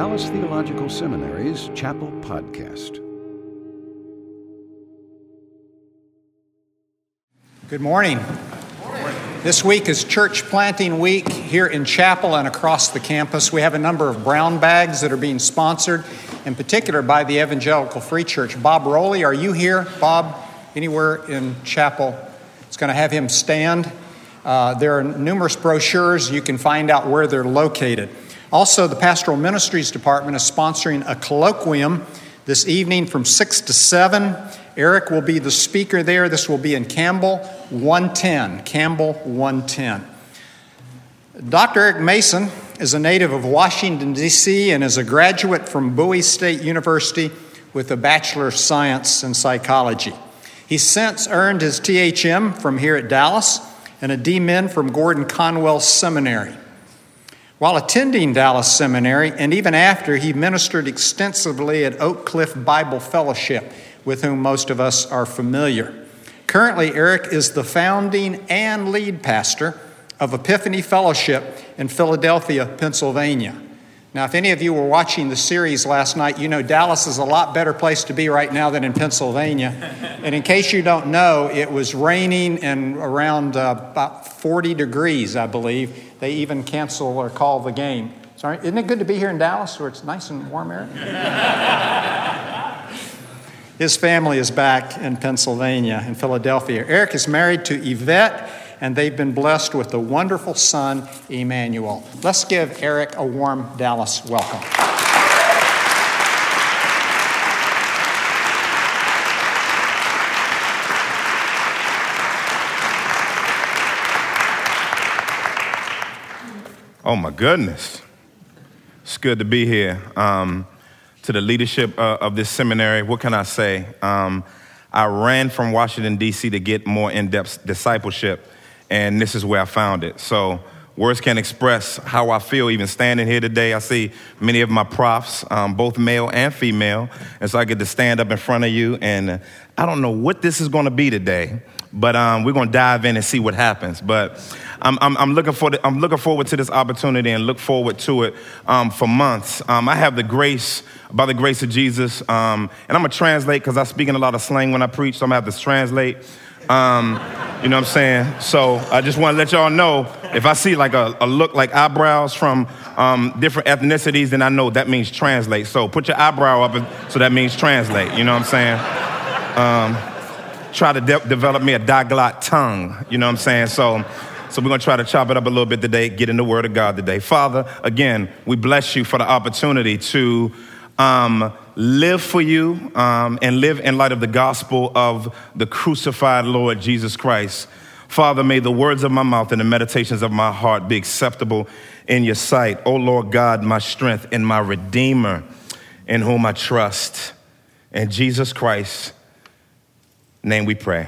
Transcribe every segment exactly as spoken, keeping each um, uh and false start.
Dallas Theological Seminary's Chapel Podcast. Good morning. This week is Church Planting Week here in Chapel and across the campus. We have a number of brown bags that are being sponsored, in particular by the Evangelical Free Church. Bob Rowley, are you here? Bob, anywhere in Chapel? It's going to have him stand. Uh, there are numerous brochures. You can find out where they're located. Also, the Pastoral Ministries Department is sponsoring a colloquium this evening from six to seven. Eric will be the speaker there. This will be in Campbell one ten. Campbell one ten. Doctor Eric Mason is a native of Washington, D C, and is a graduate from Bowie State University with a Bachelor of Science in Psychology. He's since earned his T H M from here at Dallas and a D Min from Gordon Conwell Seminary. While attending Dallas Seminary, and even after, he ministered extensively at Oak Cliff Bible Fellowship, with whom most of us are familiar. Currently, Eric is the founding and lead pastor of Epiphany Fellowship in Philadelphia, Pennsylvania. Now, if any of you were watching the series last night, you know Dallas is a lot better place to be right now than in Pennsylvania. And in case you don't know, it was raining and around uh, about forty degrees, I believe. They even cancel or call the game. Sorry, isn't it good to be here in Dallas where it's nice and warm, Eric? His family is back in Pennsylvania, in Philadelphia. Eric is married to Yvette, and they've been blessed with a wonderful son, Emmanuel. Let's give Eric a warm Dallas welcome. Oh, my goodness. It's good to be here. Um, to the leadership uh, of this seminary, what can I say? Um, I ran from Washington, D C to get more in-depth discipleship, and this is where I found it. So words can't express how I feel even standing here today. I see many of my profs, um, both male and female, and so I get to stand up in front of you, and uh, I don't know what this is going to be today, but um, we're going to dive in and see what happens. But I'm, I'm, I'm looking for the, I'm looking forward to this opportunity and look forward to it um, for months. Um, I have the grace, by the grace of Jesus, um, and I'm going to translate because I speak in a lot of slang when I preach, so I'm going to have to translate. Um, you know what I'm saying? So I just want to let y'all know, if I see like a, a look like eyebrows from um, different ethnicities, then I know that means translate. So put your eyebrow up, so that means translate. You know what I'm saying? Um, try to de- develop me a diglot tongue. You know what I'm saying? So, so we're going to try to chop it up a little bit today, get in the Word of God today. Father, again, we bless you for the opportunity to um, live for you um, and live in light of the gospel of the crucified Lord Jesus Christ. Father, may the words of my mouth and the meditations of my heart be acceptable in your sight. O Lord God, my strength and my Redeemer, in whom I trust. In Jesus Christ's name we pray.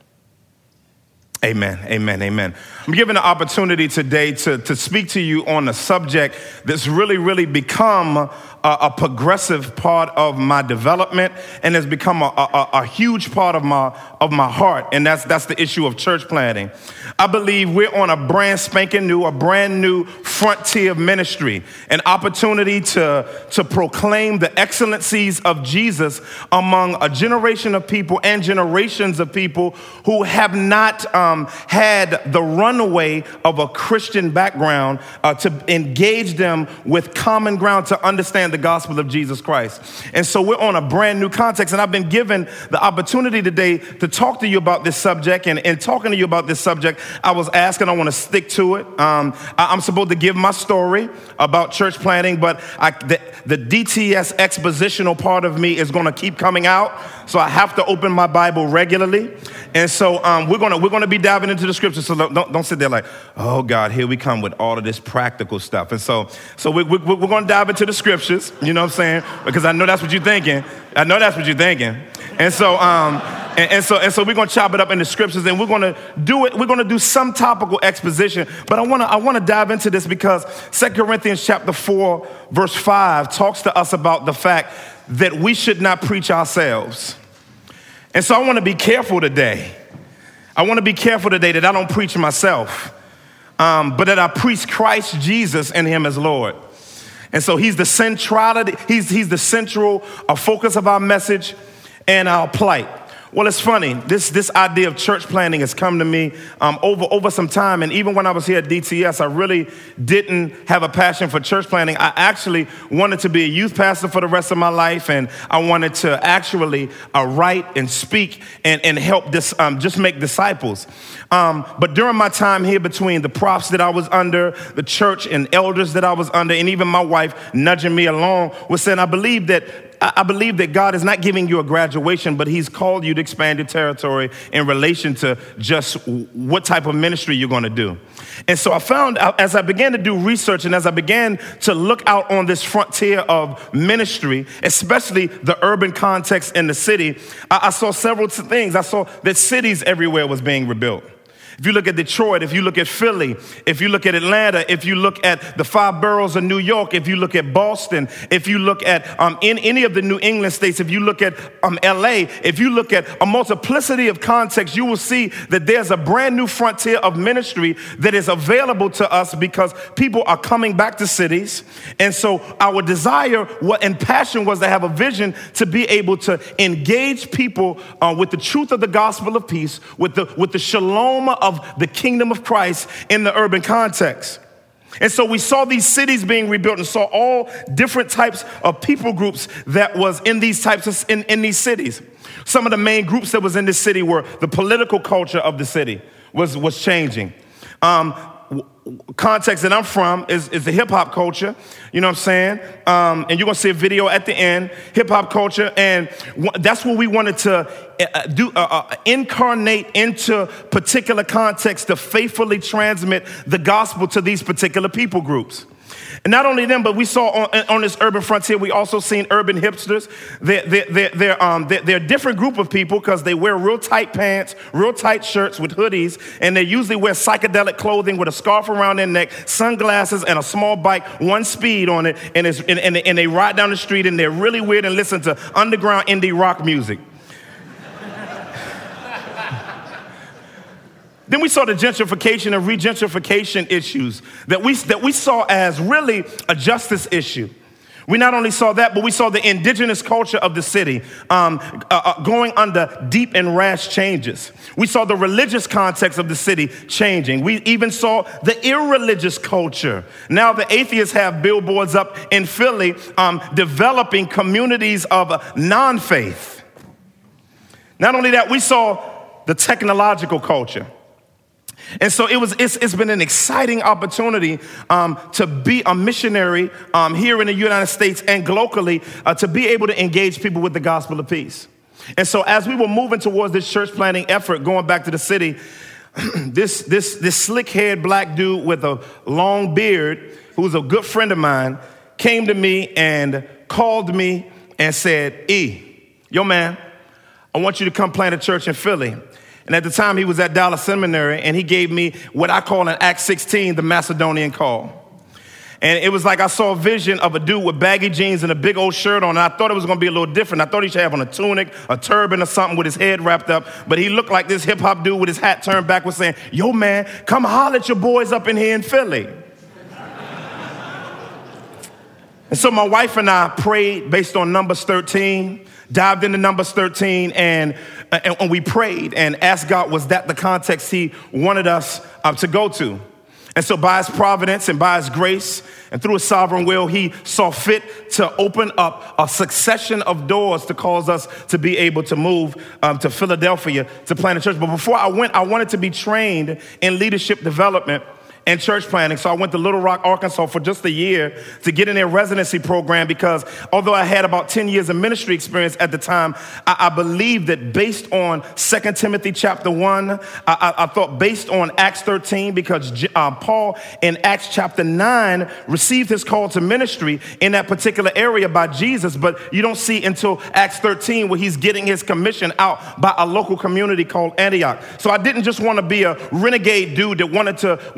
Amen, amen, amen. I'm given the opportunity today to, to speak to you on a subject that's really, really become a, a progressive part of my development and has become a, a, a huge part of my of my heart, and that's that's the issue of church planting. I believe we're on a brand spanking new, a brand new frontier of ministry, an opportunity to, to proclaim the excellencies of Jesus among a generation of people and generations of people who have not um, had the runaway of a Christian background uh, to engage them with common ground to understand the gospel of Jesus Christ. And so we're on a brand new context, and I've been given the opportunity today to talk to you about this subject. And in talking to you about this subject, I was asked, and I want to stick to it. Um, I, I'm supposed to give my story about church planting, but I, the, the D T S expositional part of me is going to keep coming out, so I have to open my Bible regularly. And so um, we're going to we're going to be diving into the scriptures. So don't, don't sit there like, oh God, here we come with all of this practical stuff. And so so we, we, we're going to dive into the scriptures. You know what I'm saying? Because I know that's what you're thinking. I know that's what you're thinking. And so, um, and, and so, and so, we're gonna chop it up in the scriptures, and we're gonna do it. We're gonna do some topical exposition. But I wanna, I wanna dive into this because Second Corinthians chapter four, verse five, talks to us about the fact that we should not preach ourselves. And so, I want to be careful today. I want to be careful today that I don't preach myself, um, but that I preach Christ Jesus and Him as Lord. And so he's the centrality, he's, he's the central uh, focus of our message and our plight. Well, it's funny. This this idea of church planting has come to me um, over, over some time. And even when I was here at D T S, I really didn't have a passion for church planting. I actually wanted to be a youth pastor for the rest of my life. And I wanted to actually uh, write and speak and, and help this, um, just make disciples. Um, but during my time here, between the profs that I was under, the church and elders that I was under, and even my wife nudging me along, was saying, I believe that I believe that God is not giving you a graduation, but he's called you to expand your territory in relation to just what type of ministry you're going to do. And so I found out as I began to do research and as I began to look out on this frontier of ministry, especially the urban context in the city, I, I saw several things. I saw that cities everywhere was being rebuilt. If you look at Detroit, if you look at Philly, if you look at Atlanta, if you look at the five boroughs of New York, if you look at Boston, if you look at um, in any of the New England states, if you look at um, L A, if you look at a multiplicity of contexts, you will see that there's a brand new frontier of ministry that is available to us because people are coming back to cities. And so our desire what, and passion was to have a vision to be able to engage people uh, with the truth of the gospel of peace, with the, with the shalom of of the kingdom of Christ in the urban context. And so we saw these cities being rebuilt and saw all different types of people groups that was in these types of, in, in these cities. Some of the main groups that was in this city were the political culture of the city was, was changing. Um, context that I'm from is, is the hip hop culture, you know what I'm saying? Um, and you're gonna see a video at the end, hip hop culture, and w- that's what we wanted to uh, do, uh, uh, incarnate into particular contexts to faithfully transmit the gospel to these particular people groups. And not only them, but we saw on, on this urban frontier, we also seen urban hipsters. They're, they're, they're, they're, um, they're, they're a different group of people because they wear real tight pants, real tight shirts with hoodies, and they usually wear psychedelic clothing with a scarf around their neck, sunglasses, and a small bike, one speed on it, and, it's, and, and, and they ride down the street, and they're really weird and listen to underground indie rock music. Then we saw the gentrification and regentrification issues that we, that we saw as really a justice issue. We not only saw that, but we saw the indigenous culture of the city um, uh, uh, going under deep and rash changes. We saw the religious context of the city changing. We even saw the irreligious culture. Now the atheists have billboards up in Philly um, developing communities of uh, non-faith. Not only that, we saw the technological culture. And so it was, it's, it's been an exciting opportunity um, to be a missionary um, here in the United States and globally uh, to be able to engage people with the gospel of peace. And so as we were moving towards this church planting effort, going back to the city, this, this, this slick-haired black dude with a long beard, who's a good friend of mine, came to me and called me and said, E, yo, man, I want you to come plant a church in Philly. And at the time, he was at Dallas Seminary, and he gave me what I call in Acts sixteen, the Macedonian call. And it was like I saw a vision of a dude with baggy jeans and a big old shirt on, and I thought it was going to be a little different. I thought he should have on a tunic, a turban or something with his head wrapped up, but he looked like this hip-hop dude with his hat turned back was saying, yo, man, come holler at your boys up in here in Philly. And so my wife and I prayed based on Numbers thirteen, dived into Numbers thirteen, and, and, and we prayed and asked God, was that the context he wanted us uh, to go to? And so by his providence and by his grace and through his sovereign will, he saw fit to open up a succession of doors to cause us to be able to move um, to Philadelphia to plant a church. But before I went, I wanted to be trained in leadership development and church planting. So I went to Little Rock, Arkansas for just a year to get in their residency program because although I had about ten years of ministry experience at the time, I, I believed that based on Second Timothy chapter one, I, I, I thought based on Acts thirteen, because uh, Paul in Acts chapter nine received his call to ministry in that particular area by Jesus, but you don't see until Acts thirteen where he's getting his commission out by a local community called Antioch. So I didn't just want to be a renegade dude that wanted to wanted to have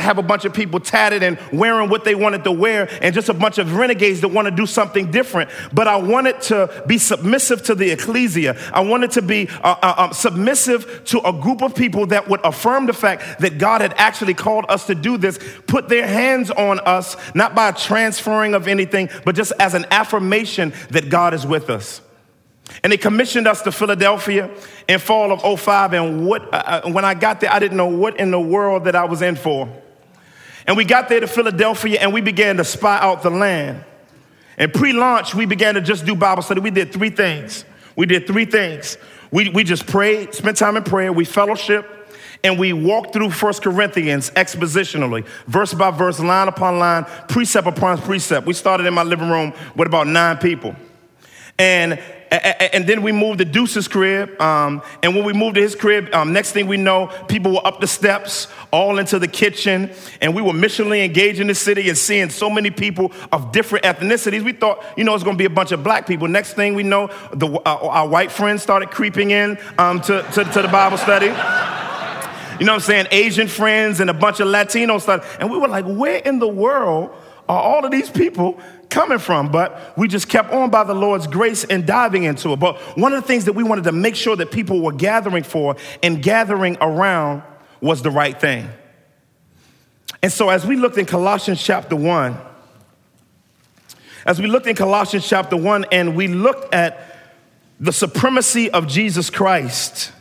have a bunch of people tatted and wearing what they wanted to wear and just a bunch of renegades that want to do something different. But I wanted to be submissive to the ecclesia. I wanted to be uh, uh, um, submissive to a group of people that would affirm the fact that God had actually called us to do this, put their hands on us, not by a transferring of anything, but just as an affirmation that God is with us. And they commissioned us to Philadelphia in fall of oh five. And what, uh, when I got there, I didn't know what in the world that I was in for. And we got there to Philadelphia and we began to spy out the land. And pre-launch, we began to just do Bible study. We did three things. We did three things. We, we just prayed, spent time in prayer. We fellowship, and we walked through First Corinthians expositionally, verse by verse, line upon line, precept upon precept. We started in my living room with about nine people. And And then we moved to Deuce's crib. Um, and when we moved to his crib, um, next thing we know, people were up the steps, all into the kitchen. And we were missionally engaged in the city and seeing so many people of different ethnicities. We thought, you know, it's going to be a bunch of black people. Next thing we know, the, uh, our white friends started creeping in um, to, to, to the Bible study. You know what I'm saying? Asian friends and a bunch of Latino stuff. And we were like, where in the world are all of these people coming from? But we just kept on by the Lord's grace and diving into it. But one of the things that we wanted to make sure that people were gathering for and gathering around was the right thing. And so as we looked in Colossians chapter one, as we looked in Colossians chapter one and we looked at the supremacy of Jesus Christ,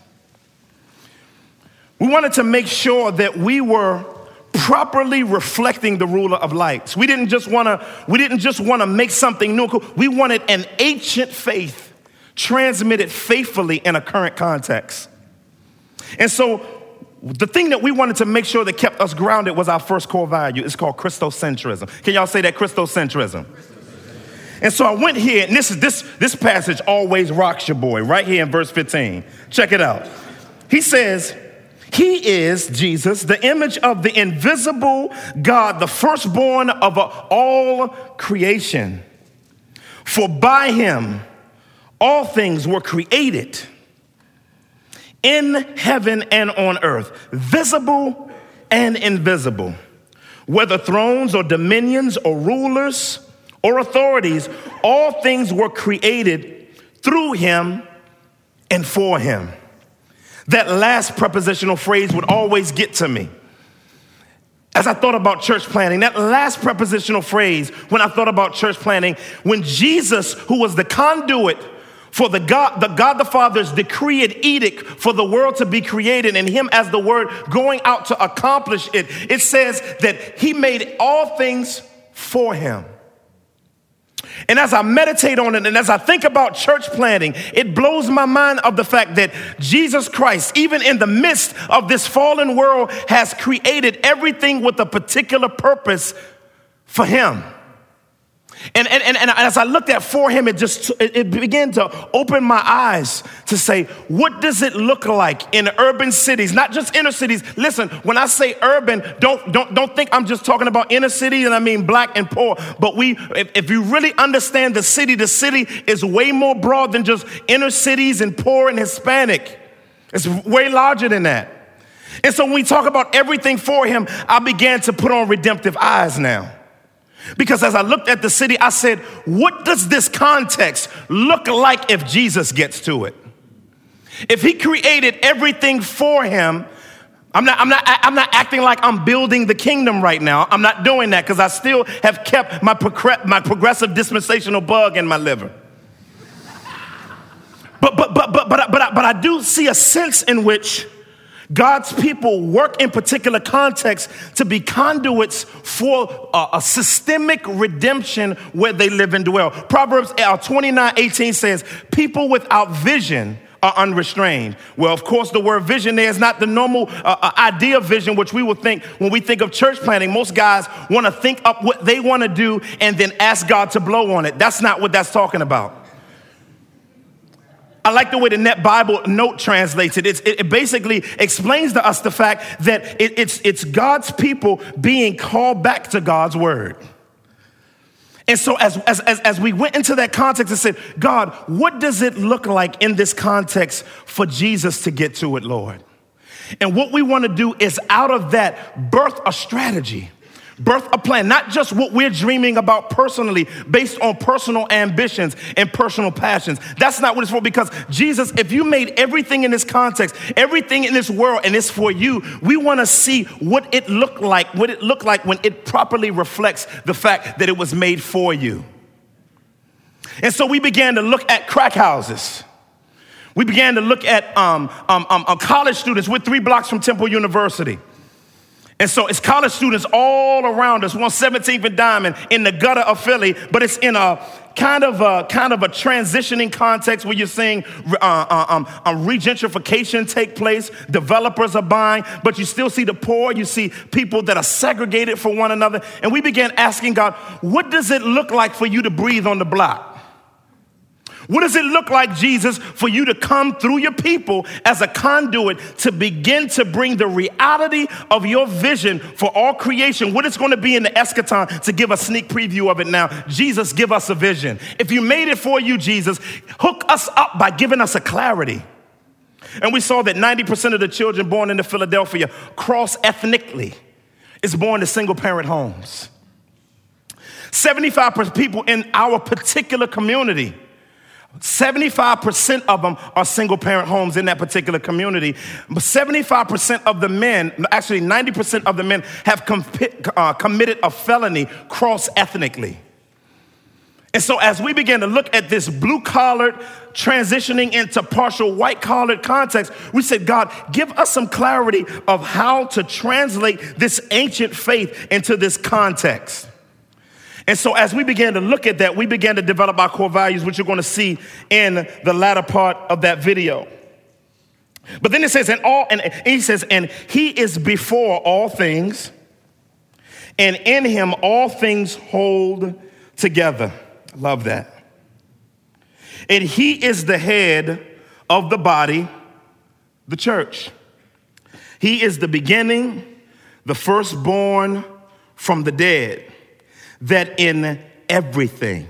we wanted to make sure that we were properly reflecting the ruler of lights. We didn't just want to we didn't just want to make something new. We wanted an ancient faith transmitted faithfully in a current context. And so the thing that we wanted to make sure that kept us grounded was our first core value. It's called Christocentrism. Can y'all say that? Christocentrism. And so I went here, and this is this this passage always rocks your boy, right here in verse fifteen. Check it out. He says, He is, Jesus, the image of the invisible God, the firstborn of all creation. For by him all things were created in heaven and on earth, visible and invisible, whether thrones or dominions or rulers or authorities, all things were created through him and for him. That last prepositional phrase would always get to me. As I thought about church planting, that last prepositional phrase, when I thought about church planting, when Jesus, who was the conduit for the God, the God the Father's decree and edict for the world to be created, and him as the word going out to accomplish it, it says that he made all things for him. And as I meditate on it and as I think about church planting, it blows my mind of the fact that Jesus Christ, even in the midst of this fallen world, has created everything with a particular purpose for him. And, and, and, and as I looked at for him, it just it, it began to open my eyes to say, what does it look like in urban cities, not just inner cities? Listen, when I say urban, don't don't don't think I'm just talking about inner city and I mean black and poor. But we, if, if you really understand the city, the city is way more broad than just inner cities and poor and Hispanic. It's way larger than that. And so when we talk about everything for him, I began to put on redemptive eyes now. Because as I looked at the city, I said, what does this context look like if Jesus gets to it? If he created everything for him, I'm not, I'm not, I'm not acting like I'm building the kingdom right now. I'm not doing that because I still have kept my, progr- my progressive dispensational bug in my liver. But, but, but, but, but, but, I, but I do see a sense in which God's people work in particular contexts to be conduits for a, a systemic redemption where they live and dwell. Proverbs twenty-nine eighteen says, people without vision are unrestrained. Well, of course, the word vision there is not the normal uh, idea of vision, which we would think when we think of church planting. Most guys want to think up what they want to do and then ask God to blow on it. That's not what that's talking about. I like the way the Net Bible Note translates it. It's, it basically explains to us the fact that it, it's, it's God's people being called back to God's word. And so as, as, as, as we went into that context and said, God, what does it look like in this context for Jesus to get to it, Lord? And what we want to do is out of that birth a strategy, birth a plan, not just what we're dreaming about personally based on personal ambitions and personal passions. That's not what it's for, because Jesus, if you made everything in this context, everything in this world, and it's for you, we want to see what it looked like, what it looked like when it properly reflects the fact that it was made for you. And so we began to look at crack houses. We began to look at um, um, um, um, college students. We're three blocks from Temple University. And so it's college students all around us. We're on seventeenth and Diamond in the gutter of Philly, but it's in a kind of a, kind of a transitioning context where you're seeing uh, uh, um, uh, regentrification take place. Developers are buying, but you still see the poor. You see people that are segregated from one another. And we began asking God, what does it look like for you to breathe on the block? What does it look like, Jesus, for you to come through your people as a conduit to begin to bring the reality of your vision for all creation, what it's going to be in the eschaton, to give a sneak preview of it now? Jesus, give us a vision. If you made it for you, Jesus, hook us up by giving us a clarity. And we saw that ninety percent of the children born into Philadelphia cross-ethnically is born to single-parent homes. seventy-five percent people in our particular community, seventy-five percent of them are single-parent homes in that particular community. But seventy-five percent of the men, actually ninety percent of the men, have com- uh, committed a felony cross-ethnically. And so as we began to look at this blue-collared transitioning into partial white-collared context, we said, God, give us some clarity of how to translate this ancient faith into this context. And so as we began to look at that, we began to develop our core values, which you're going to see in the latter part of that video. But then it says, and all, and he says, and he is before all things, and in him all things hold together. I love that. And he is the head of the body, the church. He is the beginning, the firstborn from the dead, that in everything,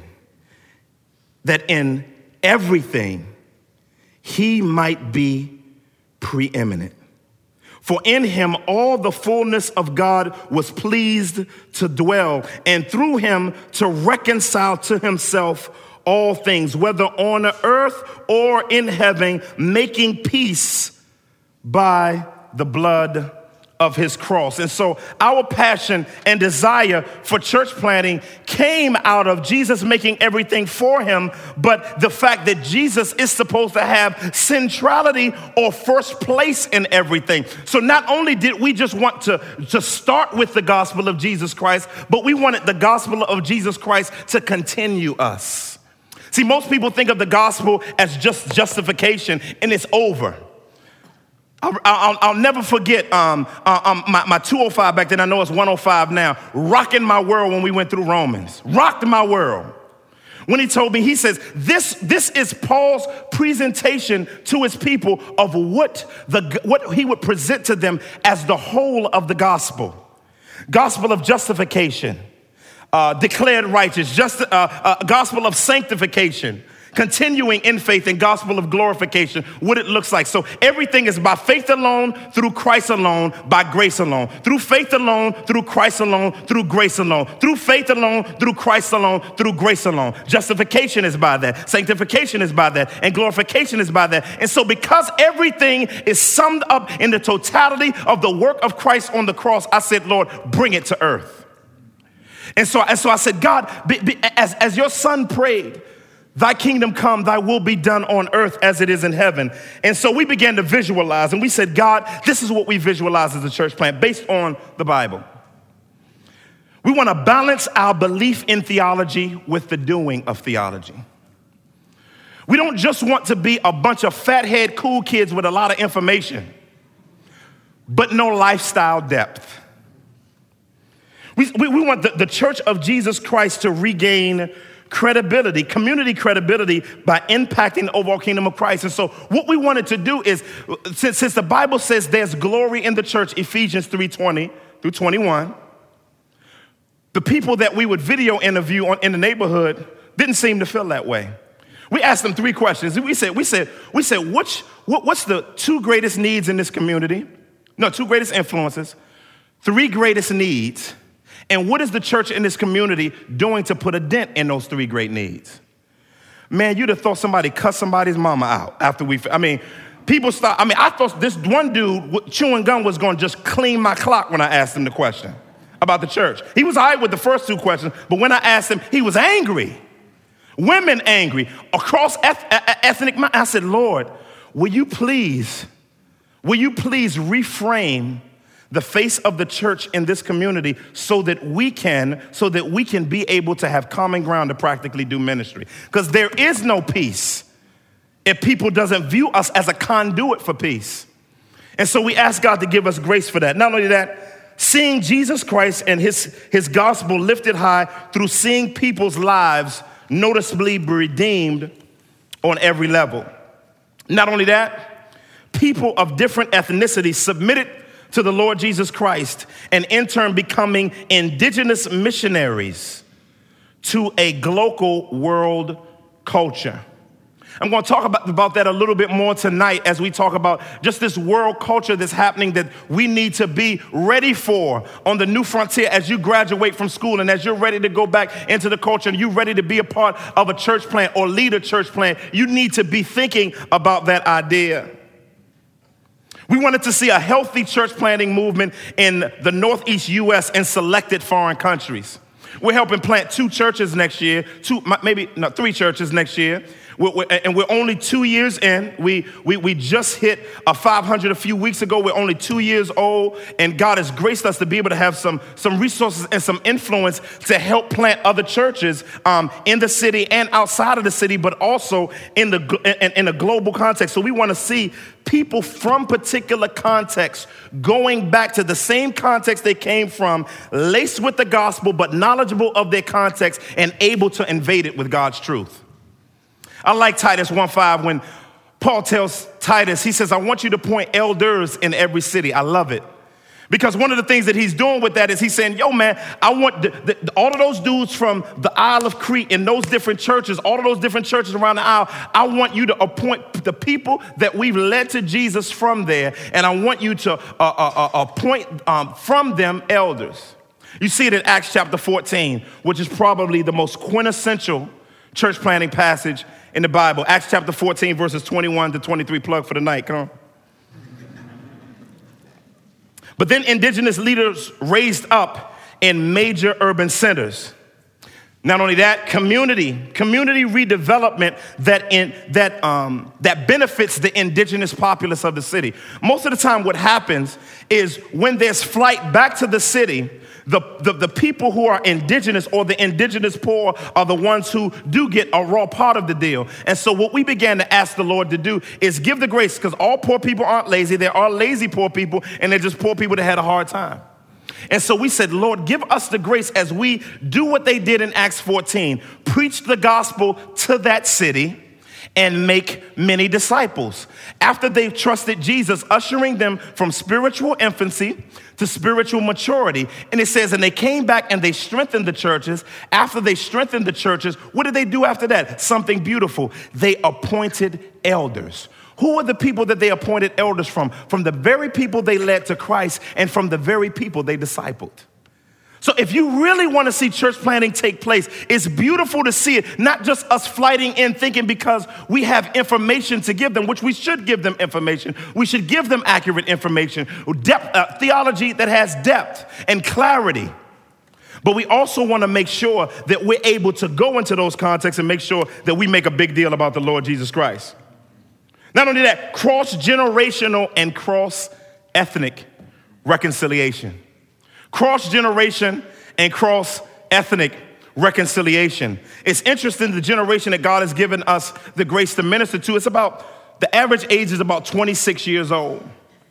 that in everything he might be preeminent. For in him all the fullness of God was pleased to dwell, and through him to reconcile to himself all things, whether on the earth or in heaven, making peace by the blood of his cross. And so our passion and desire for church planting came out of Jesus making everything for him, but the fact that Jesus is supposed to have centrality or first place in everything. So not only did we just want to, to start with the gospel of Jesus Christ, but we wanted the gospel of Jesus Christ to continue us. See, most people think of the gospel as just justification and it's over. I'll, I'll, I'll never forget um, uh, um, my, my two oh five back then. I know it's one oh five now. Rocking my world when we went through Romans. Rocked my world. When he told me, he says, this, this is Paul's presentation to his people of what, the, what he would present to them as the whole of the gospel. Gospel of justification, uh, declared righteous, just, uh, uh, gospel of sanctification, continuing in faith, and gospel of glorification, what it looks like. So everything is by faith alone, through Christ alone, by grace alone. Through faith alone, through Christ alone, through grace alone. Through faith alone, through Christ alone, through grace alone. Justification is by that. Sanctification is by that. And glorification is by that. And so because everything is summed up in the totality of the work of Christ on the cross, I said, Lord, bring it to earth. And so, and so I said, God, be, be, as, as your son prayed, thy kingdom come, thy will be done on earth as it is in heaven. And so we began to visualize, and we said, God, this is what we visualize as a church plant based on the Bible. We want to balance our belief in theology with the doing of theology. We don't just want to be a bunch of fathead cool kids with a lot of information, but no lifestyle depth. We, we, we want the, the Church of Jesus Christ to regain credibility, community credibility, by impacting the overall kingdom of Christ. And so what we wanted to do is, since, since the Bible says there's glory in the church, Ephesians three twenty through twenty-one, the people that we would video interview on, in the neighborhood didn't seem to feel that way. We asked them three questions. We said, we said, we said, which, what, what's the two greatest needs in this community? no, two greatest influences, three greatest needs, and what is the church in this community doing to put a dent in those three great needs? Man, you'd have thought somebody cut somebody's mama out after we, I mean, people start, I mean, I thought this one dude chewing gum was going to just clean my clock when I asked him the question about the church. He was all right with the first two questions, but when I asked him, he was angry. Women angry, across eth- ethnic, I said, Lord, will you please, will you please reframe the face of the church in this community so that we can, so that we can be able to have common ground to practically do ministry? Because there is no peace if people doesn't view us as a conduit for peace. And so we ask God to give us grace for that. Not only that, seeing Jesus Christ and his, his gospel lifted high through seeing people's lives noticeably be redeemed on every level. Not only that, people of different ethnicities submitted to the Lord Jesus Christ and in turn becoming indigenous missionaries to a global world culture. I'm going to talk about, about that a little bit more tonight as we talk about just this world culture that's happening that we need to be ready for on the new frontier as you graduate from school and as you're ready to go back into the culture and you're ready to be a part of a church plant or lead a church plant. You need to be thinking about that idea. We wanted to see a healthy church planting movement in the Northeast U S and selected foreign countries. We're helping plant two churches next year, two, maybe no, three churches next year. We're, we're, and we're only two years in. We, we, we just hit a five hundred a few weeks ago. We're only two years old, and God has graced us to be able to have some, some resources and some influence to help plant other churches um, in the city and outside of the city, but also in, the, in, in a global context. So we want to see people from particular contexts going back to the same context they came from, laced with the gospel, but knowledgeable of their context and able to invade it with God's truth. I like Titus one five when Paul tells Titus, he says, I want you to appoint elders in every city. I love it. Because one of the things that he's doing with that is he's saying, yo, man, I want the, the, all of those dudes from the Isle of Crete and those different churches, all of those different churches around the Isle, I want you to appoint the people that we've led to Jesus from there, and I want you to uh, uh, uh, appoint um, from them elders. You see it in Acts chapter fourteen, which is probably the most quintessential church planting passage in the Bible. Acts chapter fourteen, verses twenty-one to twenty-three. Plug for the night, come on. But then indigenous leaders raised up in major urban centers. Not only that, community, community redevelopment that in, that um, that benefits the indigenous populace of the city. Most of the time what happens is when there's flight back to the city, the, the, the people who are indigenous or the indigenous poor are the ones who do get a raw part of the deal. And so what we began to ask the Lord to do is give the grace, because all poor people aren't lazy. There are lazy poor people, and they're just poor people that had a hard time. And so we said, Lord, give us the grace as we do what they did in Acts fourteen, preach the gospel to that city and make many disciples. After they've trusted Jesus, ushering them from spiritual infancy to spiritual maturity. And it says, and they came back and they strengthened the churches. After they strengthened the churches, what did they do after that? Something beautiful. They appointed elders. Who are the people that they appointed elders from? From the very people they led to Christ and from the very people they discipled. So if you really want to see church planting take place, it's beautiful to see it, not just us flighting in thinking because we have information to give them, which we should give them information. We should give them accurate information, depth, uh, theology that has depth and clarity. But we also want to make sure that we're able to go into those contexts and make sure that we make a big deal about the Lord Jesus Christ. Not only that, cross-generational and cross-ethnic reconciliation. Cross-generation and cross-ethnic reconciliation. It's interesting, the generation that God has given us the grace to minister to, it's about, the average age is about twenty-six years old.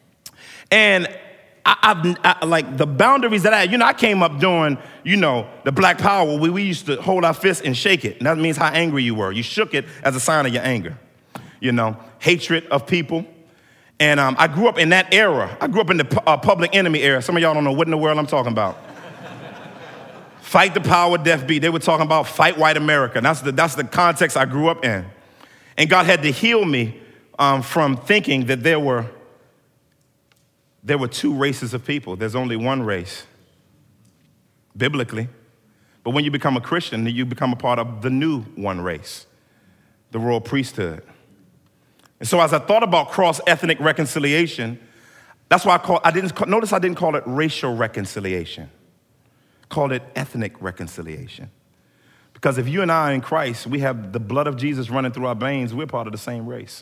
And I, I, I like the boundaries that I, you know, I came up during, you know, the Black Power, where we used to hold our fist and shake it. And that means how angry you were. You shook it as a sign of your anger. You know, hatred of people. And um, I grew up in that era. I grew up in the uh, Public Enemy era. Some of y'all don't know what in the world I'm talking about. Fight the power, death beat. They were talking about fight white America. That's the, that's the context I grew up in. And God had to heal me um, from thinking that there were there were two races of people. There's only one race, biblically. But when you become a Christian, you become a part of the new one race, the royal priesthood. And so as I thought about cross-ethnic reconciliation, that's why I call, I didn't, notice I didn't call it racial reconciliation. I called it ethnic reconciliation. Because if you and I are in Christ, we have the blood of Jesus running through our veins, we're part of the same race.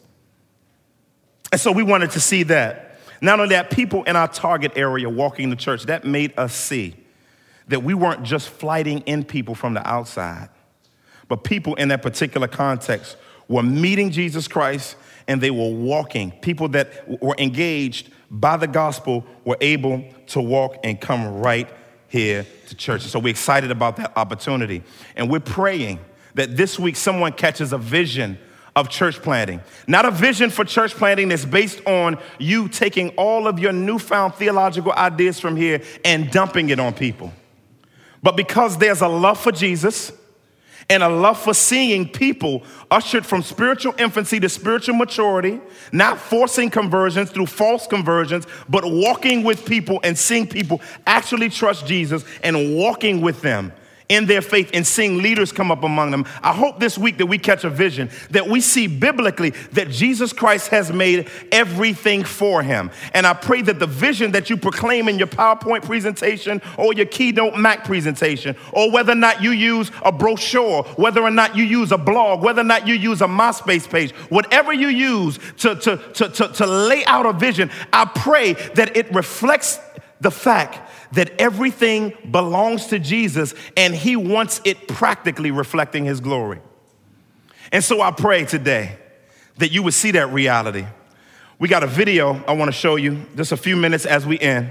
And so we wanted to see that. Not only that, people in our target area walking the church, that made us see that we weren't just flighting in people from the outside, but people in that particular context were meeting Jesus Christ and they were walking. People that were engaged by the gospel were able to walk and come right here to church. So we're excited about that opportunity. And we're praying that this week someone catches a vision of church planting. Not a vision for church planting that's based on you taking all of your newfound theological ideas from here and dumping it on people. But because there's a love for Jesus and a love for seeing people ushered from spiritual infancy to spiritual maturity, not forcing conversions through false conversions, but walking with people and seeing people actually trust Jesus and walking with them in their faith and seeing leaders come up among them. I hope this week that we catch a vision, that we see biblically that Jesus Christ has made everything for him. And I pray that the vision that you proclaim in your PowerPoint presentation or your Keynote Mac presentation, or whether or not you use a brochure, whether or not you use a blog, whether or not you use a MySpace page, whatever you use to, to, to, to, to lay out a vision, I pray that it reflects the fact that everything belongs to Jesus and he wants it practically reflecting his glory. And so I pray today that you would see that reality. We got a video I want to show you, just a few minutes as we end,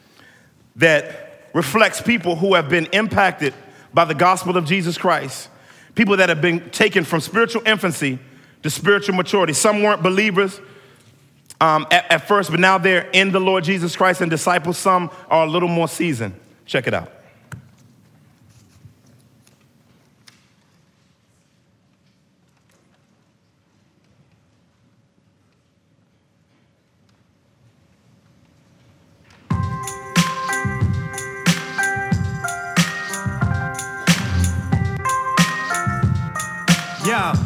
that reflects people who have been impacted by the gospel of Jesus Christ, people that have been taken from spiritual infancy to spiritual maturity. Some weren't believers Um, at, at first, but now they're in the Lord Jesus Christ and disciples. Some are a little more seasoned. Check it out. Yeah.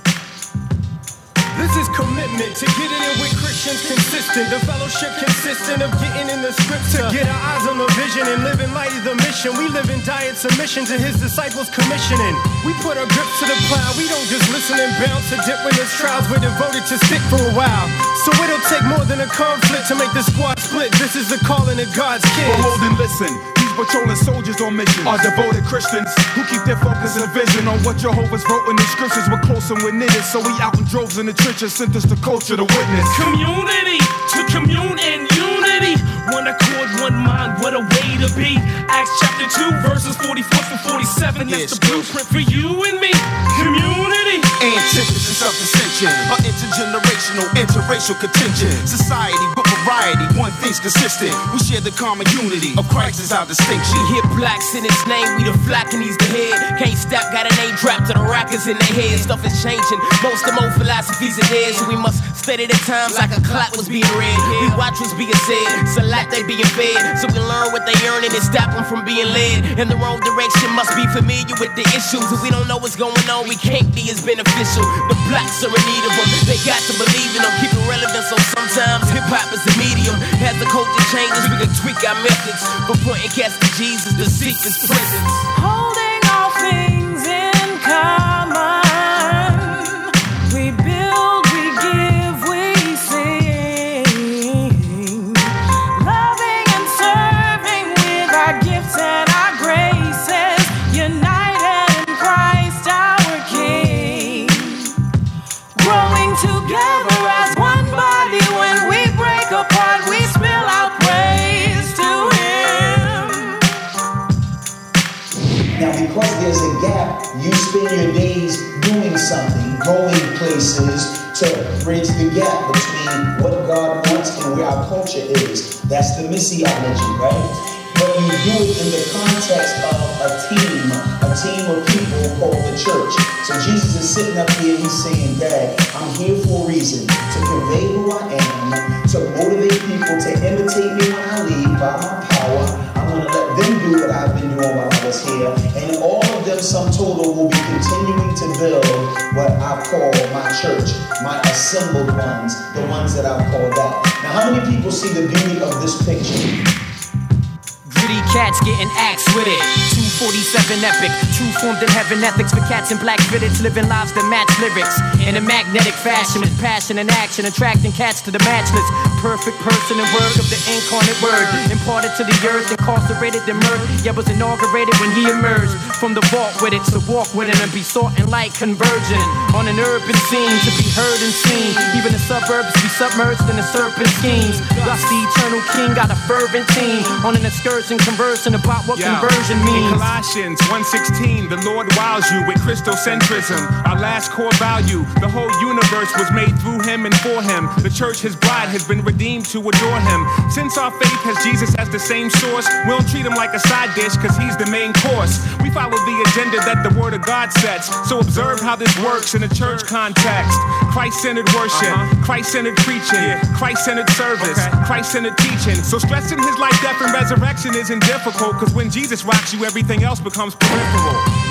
This is commitment to getting in with Christians consistent. The fellowship consistent of getting in the scripture. Get our eyes on the vision and living light of the mission. We live in diet submission to his disciples commissioning. We put our grips to the plow. We don't just listen and bounce to dip when there's trials. We're devoted to stick for a while. So it'll take more than a conflict to make the squad split. This is the calling of God's kids. Behold and listen. Patrolling soldiers on mission are devoted Christians who keep their focus and vision on what Jehovah's wrote in the scriptures. We're close and we're knitted, so we out in droves in the trenches, sent us the culture to witness. Community to commune in unity, one accord, one mind, what a way to be. Acts chapter two, verses forty-four to forty-seven. That's the blueprint for you and me. Community, antithesis of dissension, or intergenerational, interracial contention. Society with variety, one thing's consistent. We share the common unity of Christ is our distinction. We hit blacks in his name, we the flock and he's the head. Can't stop, got a name dropped to the rockers in their heads. Stuff is changing, most of them old philosophies are dead. So we must steady the times like a clock was being read. We watch what's being said, select they being fed. So we learn what they earning and stop them from being led in the wrong direction. Must be familiar with the issues. If we don't know what's going on, we can't be as beneficial. But blacks are in need of them, they got to believe in them. Keep it relevant, so sometimes hip-hop is the medium. As the culture changes, we can tweak our methods. But pointing cats to Jesus, the secret's presence. Holding all things in common. We build, we give, we sing. Loving and serving with our gifts and our graces. United in Christ our King. Growing together as one body. When we break apart, we spill out praise to him. Now, because there's a gap, you spend your days doing something, going places to bridge the gap between what God wants and where our culture is. That's the missiology, right? But you do it in the context of a team, a team of people called the church. So Jesus is sitting up here, he's saying, Dad, I'm here for a reason, to convey who I am, to motivate people to imitate me when I leave by my power. I want to let them do what I've been doing while I was here. And all of them, sum total, will be continuing to build what I call my church, my assembled ones, the ones that I've called out. Now, how many people see the beauty of this picture? Gritty cats getting axed with it. two forty-seven epic, true formed in heaven ethics for cats in black fitteds, living lives that match lyrics in a magnetic fashion with passion and action, attracting cats to the matchless. Perfect person and word of the incarnate word, imparted to the earth, incarcerated and murdered. Yeah, was inaugurated when he emerged from the vault with it, to walk with it and be sought in light converging on an urban scene to be heard and seen. Even the suburbs be submerged in the serpent schemes. Thus the eternal king got a fervent team on an excursion conversing about what Yo, conversion means. In Colossians one sixteen, the Lord wows you with Christocentrism, our last core value. The whole universe was made through him and for him. The church, his bride, has been redeemed to adore him. Since our faith has Jesus as the same source, we don't treat him like a side dish because he's the main course. We follow the agenda that the word of God sets. So observe how this works in a church context. Christ-centered worship, uh-huh. Christ-centered preaching, yeah. Christ-centered service, okay. Christ-centered teaching. So stressing his life, death, and resurrection isn't difficult, because when Jesus rocks you, everything else becomes peripheral.